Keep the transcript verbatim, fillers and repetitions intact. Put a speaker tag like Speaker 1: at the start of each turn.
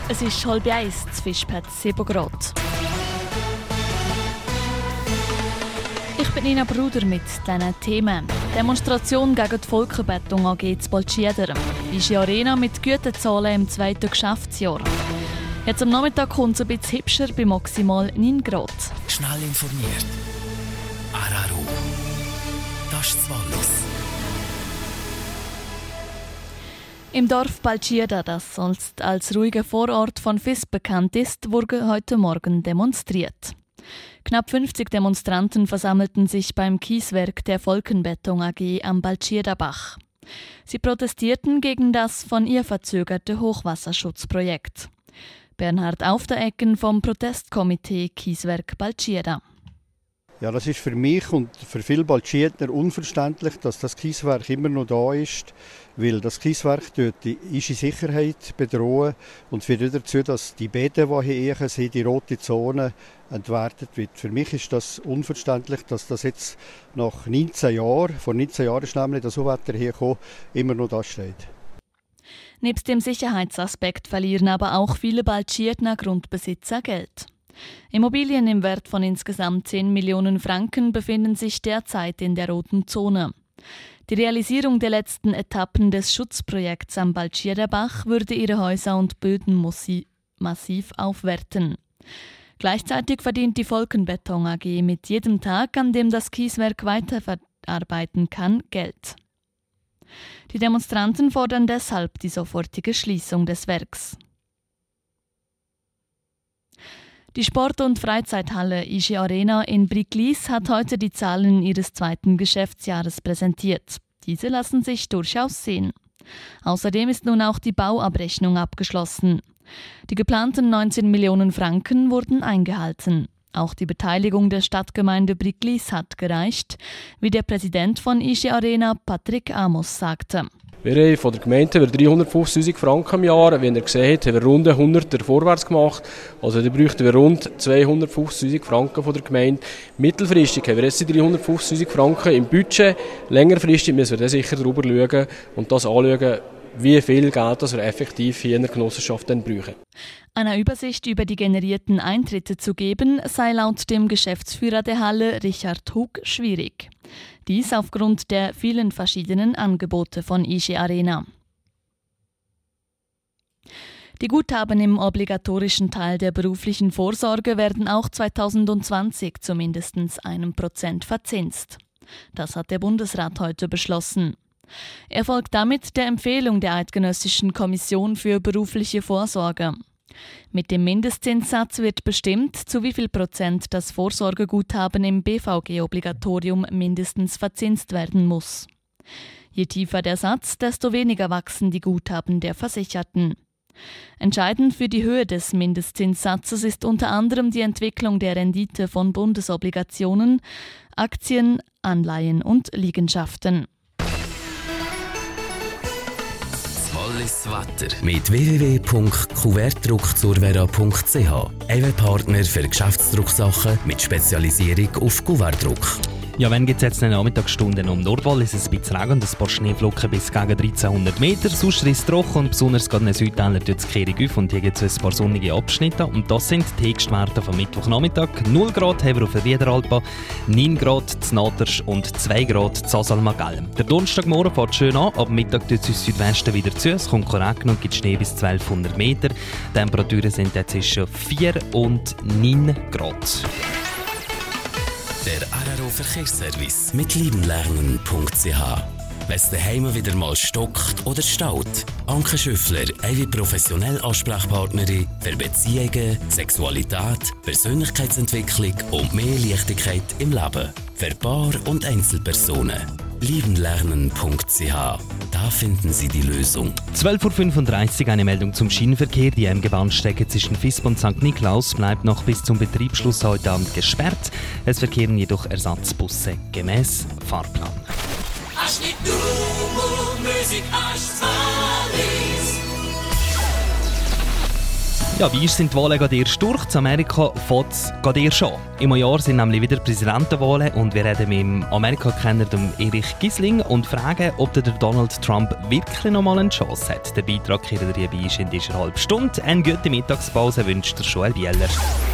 Speaker 1: Es ist halb eins, das Fischpad sieben Grad. Ich bin Nina Bruder mit diesen Themen. Demonstration gegen die Volkenbettung A G zu Baltschieter. I G Arena mit guten Zahlen im zweiten Geschäftsjahr. Jetzt am Nachmittag kommt es ein bisschen hübscher bei maximal neun Grad.
Speaker 2: Schnell informiert. Araru. Das ist das Wallis.
Speaker 1: Im Dorf Baltschieter, das als, als ruhiger Vorort von Visp bekannt ist, wurde heute Morgen demonstriert. Knapp fünfzig Demonstranten versammelten sich beim Kieswerk der Volkenbettung A G am Baltschieterbach. Sie protestierten gegen das von ihr verzögerte Hochwasserschutzprojekt. Bernhard Aufderecken vom Protestkomitee Kieswerk Baltschieter.
Speaker 3: Ja, das ist für mich und für viele Baltschieter unverständlich, dass das Kieswerk immer noch da ist, weil das Kieswerk dort die Sicherheit bedrohen und führt dazu, dass die Bäder, die hier sind, die rote Zone, entwertet wird. Für mich ist das unverständlich, dass das jetzt nach neunzehn Jahren, vor neunzehn Jahren ist nämlich das Wetter hier gekommen, immer noch da steht.
Speaker 1: Nebst dem Sicherheitsaspekt verlieren aber auch viele Baltschiertner Grundbesitzer Geld. Immobilien im Wert von insgesamt zehn Millionen Franken befinden sich derzeit in der roten Zone. Die Realisierung der letzten Etappen des Schutzprojekts am Baltschieterbach würde ihre Häuser und Böden massiv aufwerten. Gleichzeitig verdient die Volkenbettung A G mit jedem Tag, an dem das Kieswerk weiterverarbeiten kann, Geld. Die Demonstranten fordern deshalb die sofortige Schließung des Werks. Die Sport- und Freizeithalle I G Arena in Briglis hat heute die Zahlen ihres zweiten Geschäftsjahres präsentiert. Diese lassen sich durchaus sehen. Außerdem ist nun auch die Bauabrechnung abgeschlossen. Die geplanten neunzehn Millionen Franken wurden eingehalten. Auch die Beteiligung der Stadtgemeinde Briglis hat gereicht, wie der Präsident von I G Arena, Patrick Amos, sagte.
Speaker 4: Wir haben von der Gemeinde dreihundertfünfzigtausend Franken im Jahr. Wie ihr gesehen habt, haben wir rund hundert vorwärts gemacht. Also da bräuchten wir rund zweihundertfünfzigtausend Franken von der Gemeinde. Mittelfristig haben wir jetzt die dreihundertfünfzigtausend Franken im Budget. Längerfristig müssen wir dann sicher darüber schauen und das anschauen, wie viel Geld das wir effektiv hier in der Genossenschaft dann brauchen.
Speaker 1: Eine Übersicht über die generierten Eintritte zu geben, sei laut dem Geschäftsführer der Halle, Richard Hug, schwierig. Dies aufgrund der vielen verschiedenen Angebote von I G Arena. Die Guthaben im obligatorischen Teil der beruflichen Vorsorge werden auch zweitausendzwanzig zu mindestens einem Prozent verzinst. Das hat der Bundesrat heute beschlossen. Er folgt damit der Empfehlung der Eidgenössischen Kommission für berufliche Vorsorge. Mit dem Mindestzinssatz wird bestimmt, zu wie viel Prozent das Vorsorgeguthaben im B V G-Obligatorium mindestens verzinst werden muss. Je tiefer der Satz, desto weniger wachsen die Guthaben der Versicherten. Entscheidend für die Höhe des Mindestzinssatzes ist unter anderem die Entwicklung der Rendite von Bundesobligationen, Aktien, Anleihen und Liegenschaften.
Speaker 2: Wallis Wetter mit w w w punkt kuvertdruckzurvera punkt c h. Ein Partner für Geschäftsdrucksachen mit Spezialisierung auf Kuvertdruck.
Speaker 5: Ja, wenn gibt es jetzt in den Nachmittagsstunden um Nordwallis ein bisschen Regen und ein paar Schneeflocken bis gegen dreizehnhundert Meter. Sonst ist es trocken und besonders gerade in den Südtälern tut es Kehrung auf und hier gibt es ein paar sonnige Abschnitte. Und das sind die Höchstwerte vom Mittwochnachmittag. null Grad haben wir auf der Riederalpa, neun Grad zu Nadersch und zwei Grad zu Asalmagell. Der Donnerstagmorgen fährt schön an, ab Mittag tut es uns Südwesten wieder zu. Es kommt regnen und gibt Schnee bis zwölfhundert Meter. Die Temperaturen sind jetzt zwischen vier und neun Grad.
Speaker 2: Der Araro Verkehrsservice mit liebenlernen punkt c h. Wenn es daheim wieder mal stockt oder staut, Anke Schüffler, eine professionelle Ansprechpartnerin für Beziehungen, Sexualität, Persönlichkeitsentwicklung und mehr Leichtigkeit im Leben. Für Paar- und Einzelpersonen. liebenlernen punkt c h. Da finden Sie die Lösung.
Speaker 5: zwölf Uhr fünfunddreißig eine Meldung zum Schienenverkehr. Die M G-Bahnstrecke zwischen Visp und Sankt Niklaus bleibt noch bis zum Betriebsschluss heute Abend gesperrt. Es verkehren jedoch Ersatzbusse gemäß Fahrplan. Ja, wie sind die Wahlen gerade erst durch? Zu Amerika fängt es gerade erst an. Im Jahr sind nämlich wieder Präsidentenwahlen und wir reden mit dem Amerika-Kenner Erich Gisling und fragen, ob der Donald Trump wirklich noch mal eine Chance hat. Der Beitrag hier dabei ist in dieser halben Stunde. Eine gute Mittagspause wünscht der Joel Bieler.